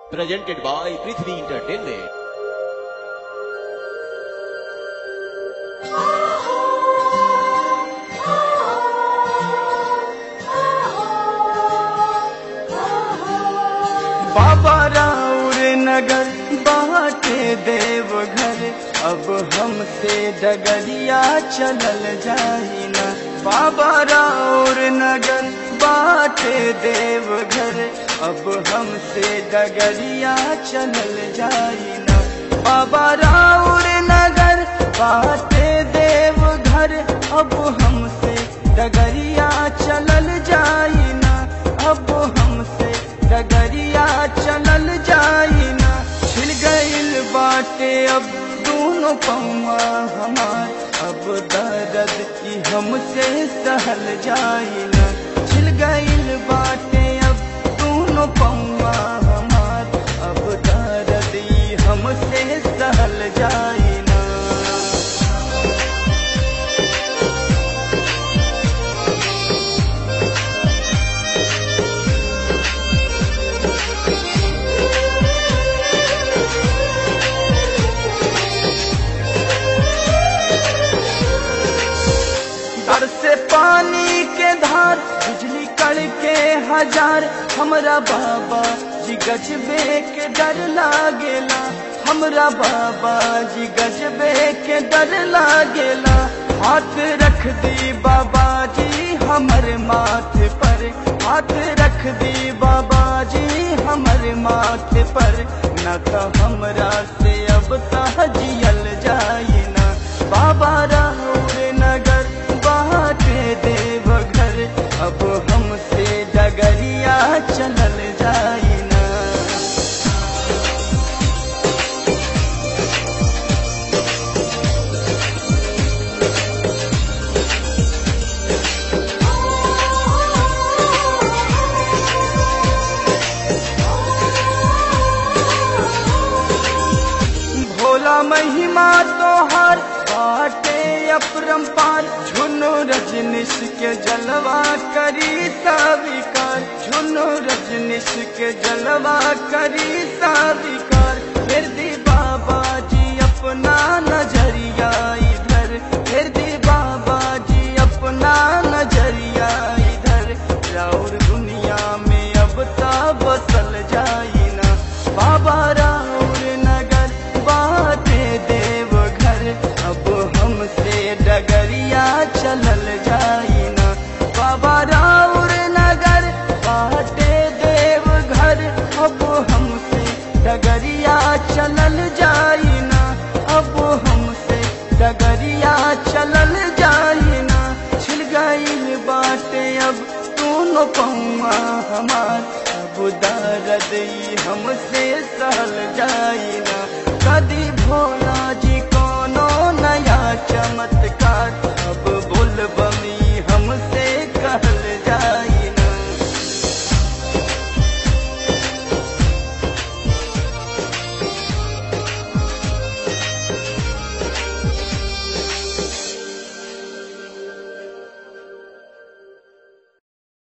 presented by Prithvi Entertainment. बाबा राउर नगर बाटे देवघर, अब हमसे डगरिया चलल जाई ना। बाबा राउर नगर बाटे देवघर, अब हमसे डगरिया चलल जाई ना। बाबा राउर नगर बाटे देवघर, अब हमसे डगरिया चलल जाई ना। अब हमसे डगरिया चलल जाई ना। छिल गइल बाटे अब दोनों पौआ हमार, अब दर्द की हमसे सहल जाई ना। छिल गइल बाटे अब दोनों पौआ हमार, अब दर्द की हमसे सहल जाई ना। से पानी के धार बिजली कड़के हजार, हमरा बाबा जी गजबे के डर लागेला। हमरा बाबा जी गजबे के डर लागेला। हाथ रख दी बाबा जी हमर माथे पर, हाथ रख दी बाबा जी हमर माथे पर, न तो हमरा से अब तह जियल जाई ना। बाबा राउर नगर बाटे देवघर, अब हमसे डगरिया चलल जाई ना। भोला महिमा तोहार बाटे अपरंपार, झुनो रजनीश के जलवा करी साविकार। झुनो रजनीश के जलवा करी साविकार। फिर दी बाबा जी अपना नजरिया इधर, फिर दी बाबा जी अपना नजरिया इधर। राउर दुनिया में अब ता बसल जाई ना। बाबा राउर नगर बाटे देवघर, अब हमसे डगरिया चलल जाई ना। बाबा राउर नगर बाटे देवघर, अब हमसे डगरिया चलल जाई ना। अब हमसे डगरिया चलल जाई ना। छिल गइल बाटे अब दोनों पौआ हमार, अब दर्द हमसे सहल जाई ना। कदी भोला जी को